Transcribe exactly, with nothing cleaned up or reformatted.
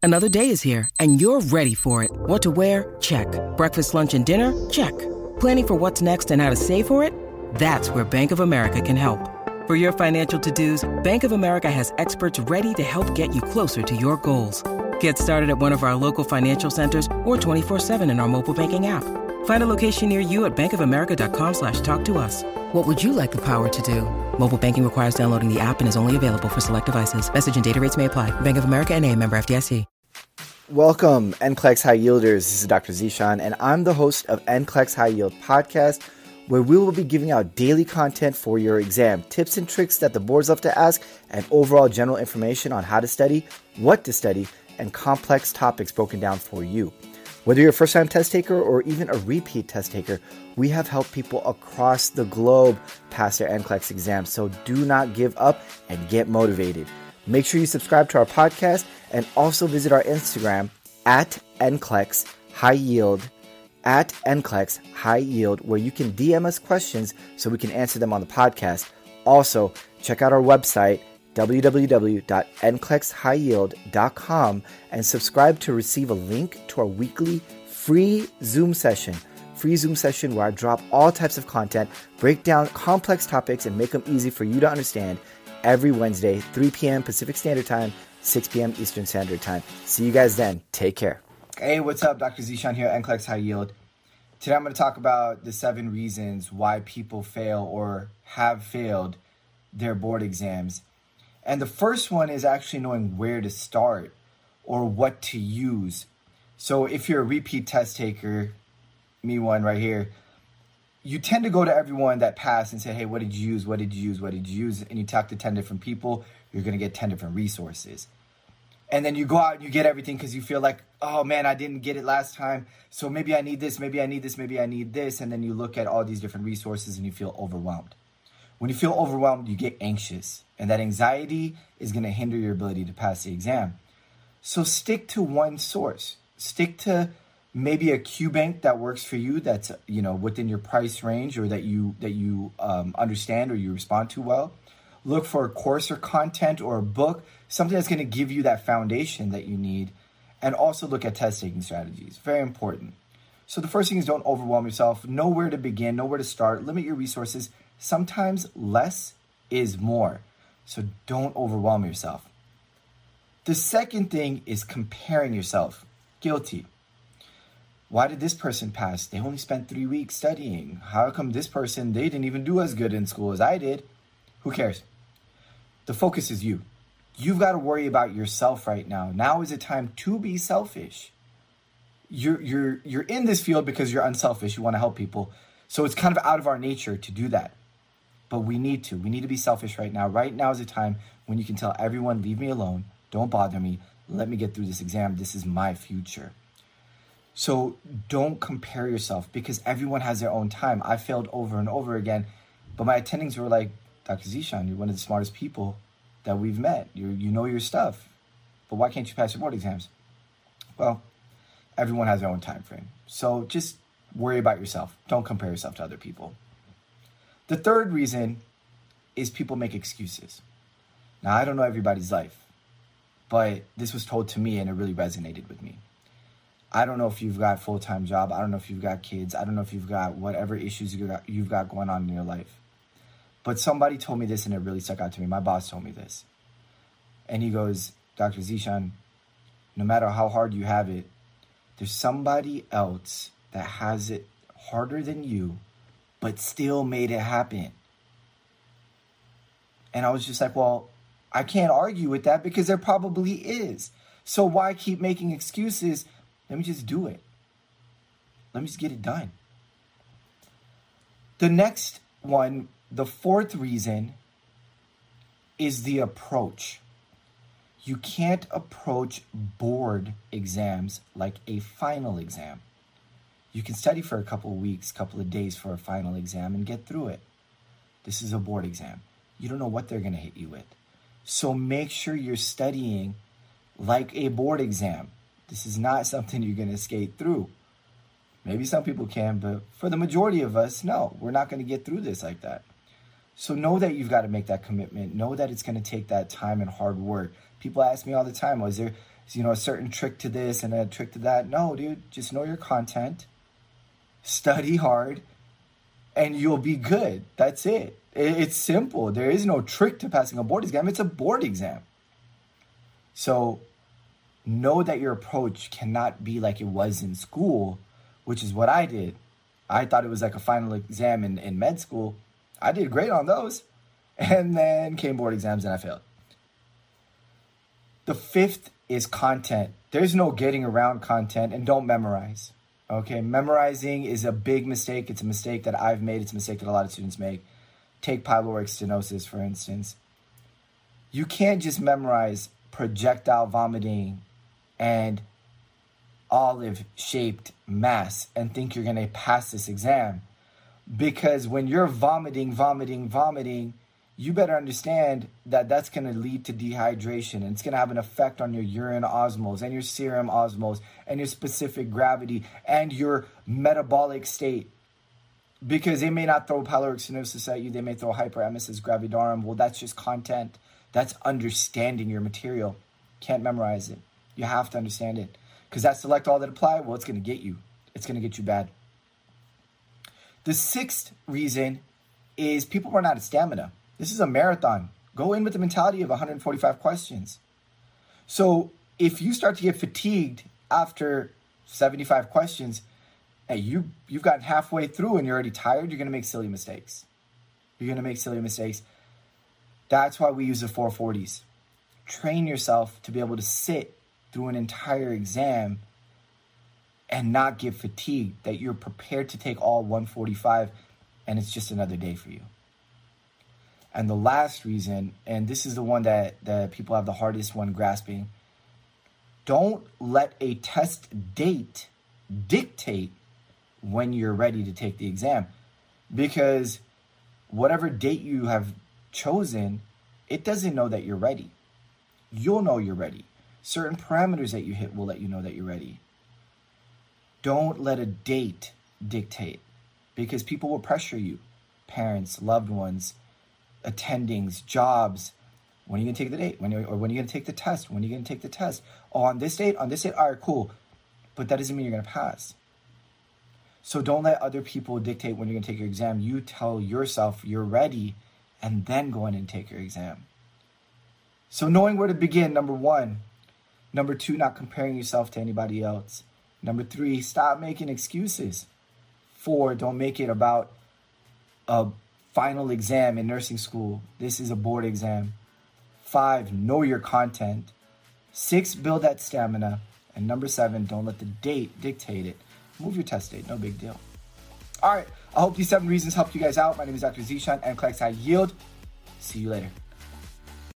Another day is here, and you're ready for it. What to wear? Check. Breakfast, lunch, and dinner? Check. Planning for what's next and how to save for it? That's where Bank of America can help. For your financial to-dos, Bank of America has experts ready to help get you closer to your goals. Get started at one of our local financial centers or twenty-four seven in our mobile banking app. Find a location near you at bankofamerica.com slash talk to us. What would you like the power to do? Mobile banking requires downloading the app and is only available for select devices. Message and data rates may apply. Bank of America N A, member F D I C. Welcome, N C L E X High Yielders. This is Doctor Zishan, and I'm the host of N C L E X High Yield Podcast, where we will be giving out daily content for your exam, tips and tricks that the boards love to ask, and overall general information on how to study, what to study, and complex topics broken down for you. Whether you're a first-time test taker or even a repeat test taker, we have helped people across the globe pass their N C L E X exams, so do not give up and get motivated. Make sure you subscribe to our podcast and also visit our Instagram at N C L E X High Yield, at N C L E X High Yield, where you can D M us questions so we can answer them on the podcast. Also, check out our website, w w w dot n c l e x high yield dot com, and subscribe to receive a link to our weekly free Zoom session. Free Zoom session where I drop all types of content, break down complex topics, and make them easy for you to understand every Wednesday, three p.m. Pacific Standard Time, six p.m. Eastern Standard Time. See you guys then. Take care. Hey, what's up? Doctor Zishan here, N C L E X High Yield. Today I'm going to talk about the seven reasons why people fail or have failed their board exams. And the first one is actually knowing where to start or what to use. So if you're a repeat test taker, me one right here, you tend to go to everyone that passed and say, hey, what did you use? What did you use? What did you use? And you talk to ten different people, you're going to get ten different resources. And then you go out and you get everything because you feel like, oh man, I didn't get it last time. So maybe I need this, maybe I need this, maybe I need this. And then you look at all these different resources and you feel overwhelmed. When you feel overwhelmed, you get anxious. And that anxiety is going to hinder your ability to pass the exam. So stick to one source. Stick to maybe a QBank that works for you, that's, you know, within your price range, or that you that you um, understand or you respond to well. Look for a course or content or a book, something that's going to give you that foundation that you need. And also look at test taking strategies. Very important. So the first thing is, don't overwhelm yourself. Know where to begin, know where to start. Limit your resources. Sometimes less is more. So don't overwhelm yourself. The second thing is comparing yourself. Guilty. Why did this person pass? They only spent three weeks studying. How come this person, they didn't even do as good in school as I did? Who cares? The focus is you. You've got to worry about yourself right now. Now is the time to be selfish. You're, you're, you're in this field because you're unselfish. You want to help people. So it's kind of out of our nature to do that. But we need to. We need to be selfish right now. Right now is the time when you can tell everyone, leave me alone. Don't bother me. Let me get through this exam. This is my future. So don't compare yourself, because everyone has their own time. I failed over and over again, but my attendings were like, Doctor Zishan, you're one of the smartest people that we've met. You you know your stuff, but why can't you pass your board exams? Well, everyone has their own time frame. So just worry about yourself. Don't compare yourself to other people. The third reason is people make excuses. Now, I don't know everybody's life, but this was told to me and it really resonated with me. I don't know if you've got a full-time job. I don't know if you've got kids. I don't know if you've got whatever issues you got, you've got going on in your life. But somebody told me this and it really stuck out to me. My boss told me this. And he goes, Doctor Zishan, no matter how hard you have it, there's somebody else that has it harder than you, but still made it happen. And I was just like, well, I can't argue with that because there probably is. So why keep making excuses? Let me just do it. Let me just get it done. The next one, the fourth reason, is the approach. You can't approach board exams like a final exam. You can study for a couple of weeks, couple of days for a final exam and get through it. This is a board exam. You don't know what they're going to hit you with. So make sure you're studying like a board exam. This is not something you're going to skate through. Maybe some people can, but for the majority of us, no, we're not going to get through this like that. So know that you've got to make that commitment. Know that it's going to take that time and hard work. People ask me all the time, well, is there you know, a certain trick to this and a trick to that. No, dude, just know your content, study hard, and you'll be good. That's it. It's simple. There is no trick to passing a board exam. It's a board exam. So know that your approach cannot be like it was in school, which is what I did. I thought it was like a final exam in, in med school. I did great on those. And then came board exams and I failed. The fifth is content. There's no getting around content, and don't memorize. Okay, memorizing is a big mistake. It's a mistake that I've made. It's a mistake that a lot of students make. Take pyloric stenosis, for instance. You can't just memorize projectile vomiting and olive-shaped mass and think you're going to pass this exam. Because when you're vomiting, vomiting, vomiting, you better understand that that's going to lead to dehydration, and it's going to have an effect on your urine osmos and your serum osmos and your specific gravity and your metabolic state. Because they may not throw pyloric stenosis at you, they may throw hyperemesis gravidarum. Well, that's just content. That's understanding your material. Can't memorize it. You have to understand it. Because that select all that apply, well, it's going to get you. It's going to get you bad. The sixth reason is people run out of stamina. This is a marathon. Go in with the mentality of one hundred forty-five questions. So if you start to get fatigued after seventy-five questions, hey, you, you've gotten halfway through and you're already tired, you're going to make silly mistakes. You're going to make silly mistakes. That's why we use the four forties. Train yourself to be able to sit through an entire exam and not get fatigued, that you're prepared to take all one forty-five and it's just another day for you. And the last reason, and this is the one that, that people have the hardest one grasping, don't let a test date dictate when you're ready to take the exam. Because whatever date you have chosen, it doesn't know that you're ready. You'll know you're ready. Certain parameters that you hit will let you know that you're ready. Don't let a date dictate, because people will pressure you. Parents, loved ones, attendings, jobs. When are you going to take the date? When are, or when are you going to take the test? When are you going to take the test? Oh, on this date? On this date? All right, cool. But that doesn't mean you're going to pass. So don't let other people dictate when you're going to take your exam. You tell yourself you're ready and then go in and take your exam. So knowing where to begin, number one. Number two, not comparing yourself to anybody else. Number three, stop making excuses. Four, don't make it about a final exam in nursing school. This is a board exam. Five, know your content. Six, build that stamina. And number seven, don't let the date dictate it. Move your test date, no big deal. All right, I hope these seven reasons helped you guys out. My name is Doctor Zeeshan, NCLEX High Yield. See you later.